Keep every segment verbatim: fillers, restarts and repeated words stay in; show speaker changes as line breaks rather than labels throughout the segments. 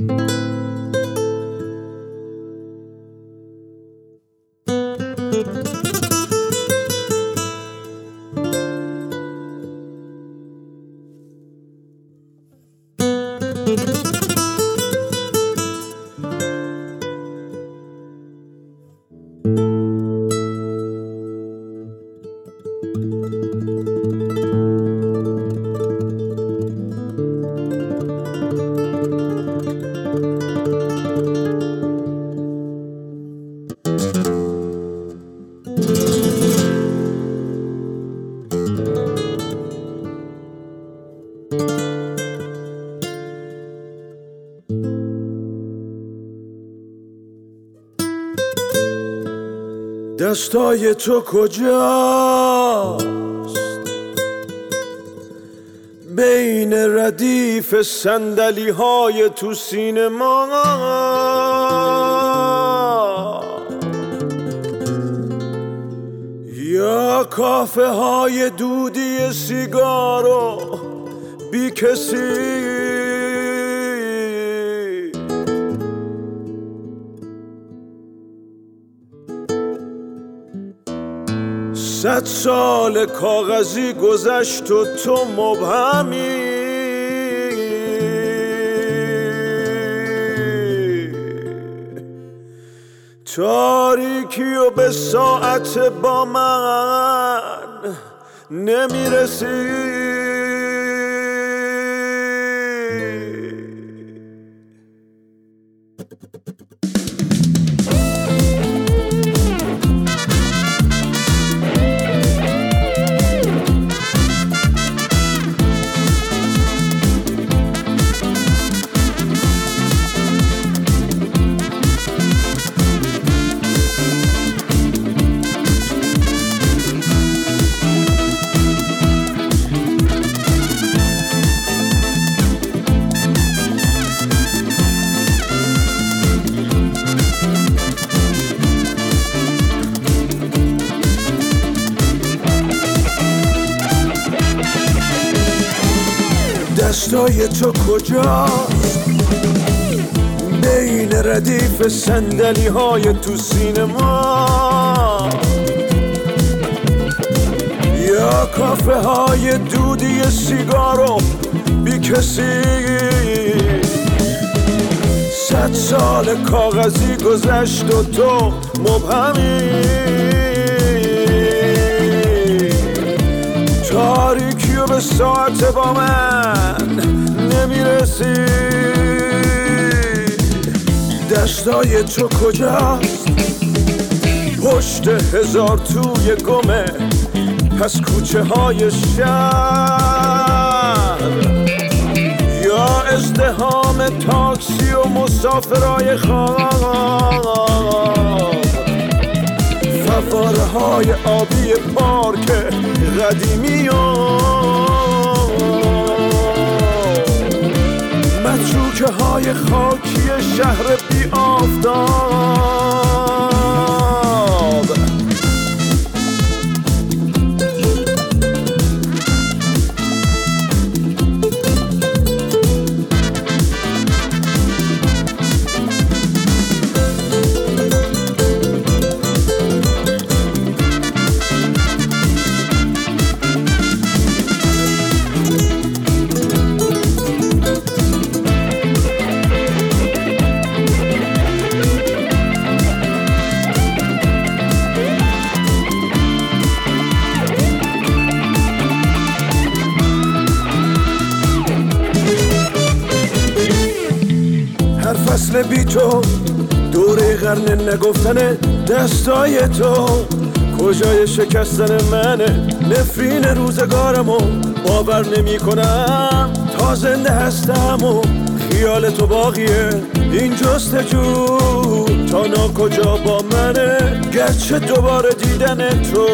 دستای تو کجاست بین ردیف صندلی های تو سینما؟ یا کافه های دودی سیگارو بی کسی؟ صد سال کاغذی گذشت و تو مبهمی. تاریکی و به ساعت با من نمیرسی. دستای تو کجاست بین ردیف صندلی های تو سینما؟ یا کافه های دودی سیگارو بی کسی؟ صد سال کاغذی گذشت و تو مبهمی. تاریکی و به ساعت با من نمیرسی. دستای تو کجاست پشت هزار توی گمه پس کوچه های شهر؟ یا ازدحام تاکسی و مسافرای خواب؟ فواره های آبی پارک قدیمی و متروکه های خاکی شهر بی آفتاب؟ فصل بی تو دوره قرن نگفتن دستای تو کجای شکستن منه. نفرین روزگارمو باور نمی کنم تا زنده هستم و خیال تو باقیه. این جستجو تا ناکجا با منه گرچه دوباره دیدن تو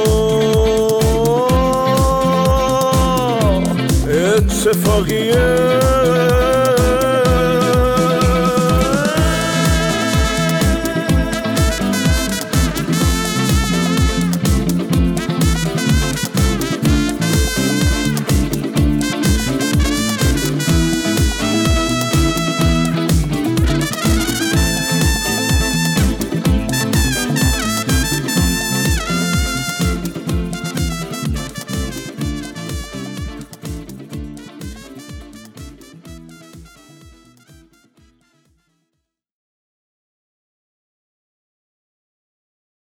اتفاقیه.